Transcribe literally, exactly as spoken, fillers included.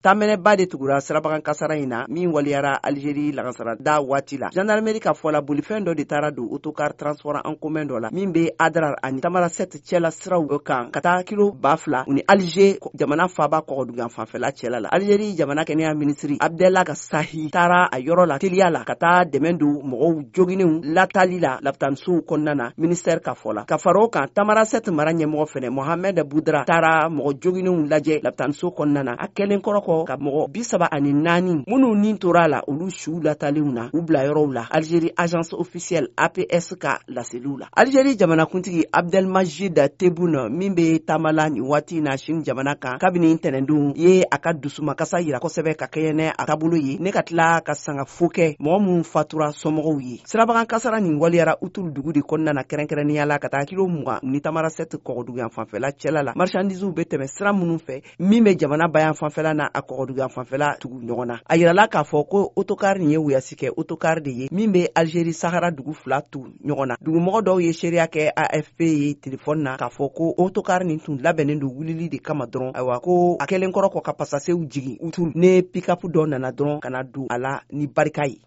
Tamɛnɛba de tugura sirabagan kasara in na min waliyara Algérie lagansara da waati la. Gendarmerie ka fɔla bolifɛn dɔ de taara don autocar transport en commun dɔ la min be Adrar ani Tamarasɛte cɛla siraw kan ka taa kilo ba fila u ni Alger jamana faaba kɔgɔdugan fanfɛla cɛla la. Algérie jamana kɛnɛya ministri Abdella Sahi taara a yɔrɔ la teliya la ka taa dɛmɛ don mɔgɔw joginenw latali la lapitanisow kɔnɔna na ministère ka fɔla. Ka faro kan Tamarasɛte mara ɲɛmɔgɔ fɛnɛ Mohamed Boudra taara mɔgɔ joginenw lajɛ lapitaniso kɔnɔna na a kɛlen kɔrɔ ka mɔgɔ bisaba ani naani minnu nin tora la olu siw latalenw na u bila yɔrɔw la Algérie agence officielle A P S ka laseliw la. Algérie jamanakuntigi Abdelmajid Tebboune min be tamala ni waati na Chine jamana kan kabini tɛnɛndon ye a ka dusumakasa yira kosɛbɛ ka kɛɲɛ a taabolo ye ne ka tila ka sanga fo kɛ mɔgɔ minnu fatura somɔgɔw ye. Sirabagan kasara nin waliyara Uturu dugu de kɔnɔna na kɛrɛnkɛrɛnnenya la ka taa kilo mugan ni Tamarasɛte kɔgɔdugan fanfɛla cɛla la. Marchandises be tɛmɛ sira minnu fɛ min be jamana bayan fanfɛla na a kɔgɔdugan fanfɛla tugu ɲɔgɔn na. A yirala k'a fɔ ko autocar nin ye wuyasi kɛ autocar de ye min be Algérie Sahara dugu fila tu ɲɔgɔn na. Dugumɔgɔ dɔw ye seereya kɛ A F P ye telefɔni na k'a fɔ ko autocar nin tun labɛnnen don wulili de kama dɔrɔn ayiwa ko a kɛlen kɔrɔ kɔ ka pasasew jigin Uturu ne pick-up dɔ nana dɔrɔn kana don a la ni barika ye.